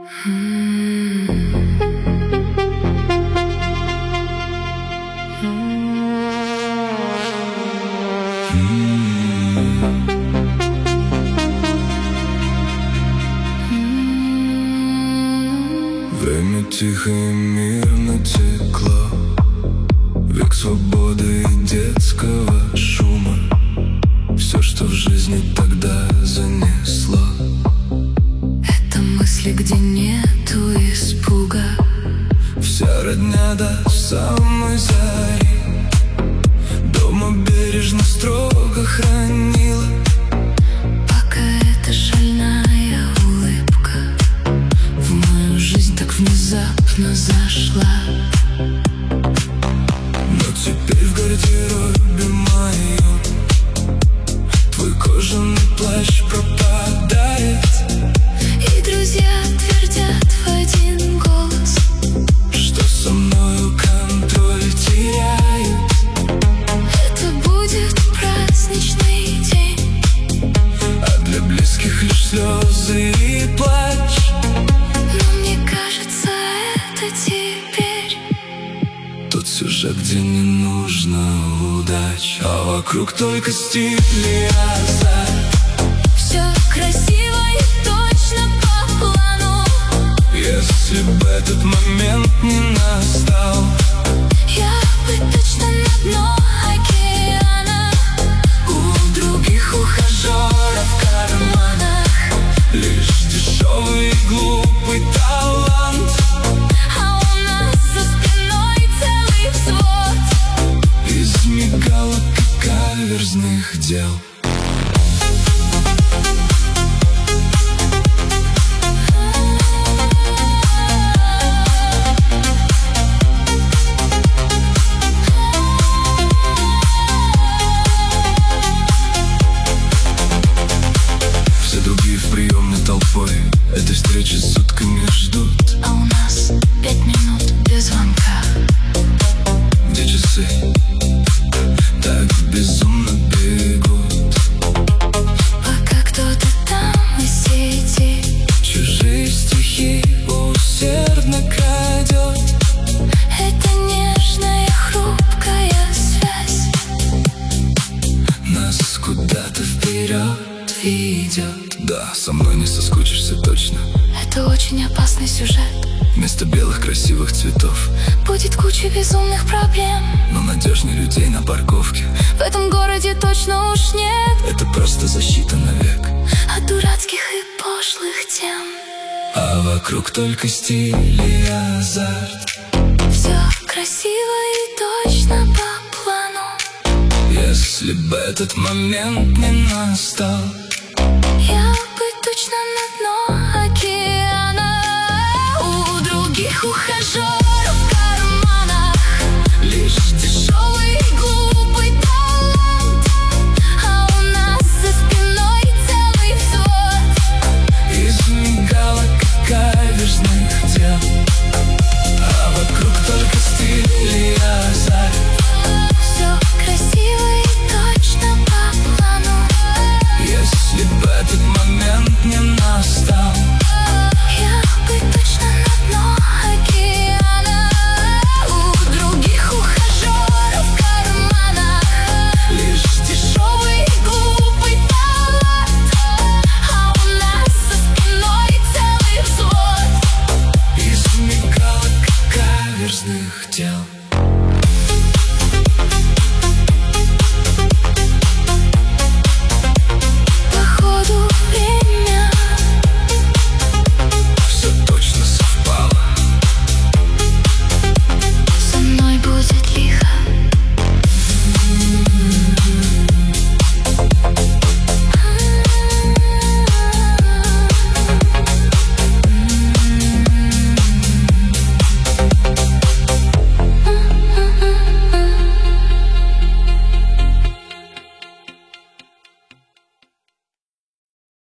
Время тихо и мирно текло, век свободы и детского шума. Все, что в жизни тогда занесло, это мысли, где нету испуга. вся родня до самой зари дома бережно, строго хранила. Пока эта шальная улыбка в мою жизнь так внезапно зашла. Но теперь в гардеробе моем твой кожаный плащ пропадает, И друзья твердят в один голос, что со мною контроль теряют. это будет праздничный день, А для близких лишь слезы и плач. но мне кажется, это теперь Тот сюжет, где не нужно удач, а вокруг только стиль и азарт. все красиво и точно по плану. Если бы этот момент не настал, Я бы точно на дно океана, у других ухажеров в карманах лишь дешевый и глупый талант. а у нас за спиной целый взвод Из мигалок и каверзных дел. Все другие в приемной толпой этой встречи сутками ждут. А у нас 5 минут без звонка. Где часы так безумно бегут, Пока кто-то там из сети чужие стихи усердно крадет. это нежная хрупкая связь Нас куда-то вперед ведет. Да, со мной не соскучишься точно. Это очень опасный сюжет. Вместо белых красивых цветов Будет куча безумных проблем. но надежней людей на парковке. В этом городе точно уж нет Это просто защита навек. от дурацких и пошлых тем. А вокруг только стиль и азарт. Все красиво и точно по плану. Если бы этот момент не настал,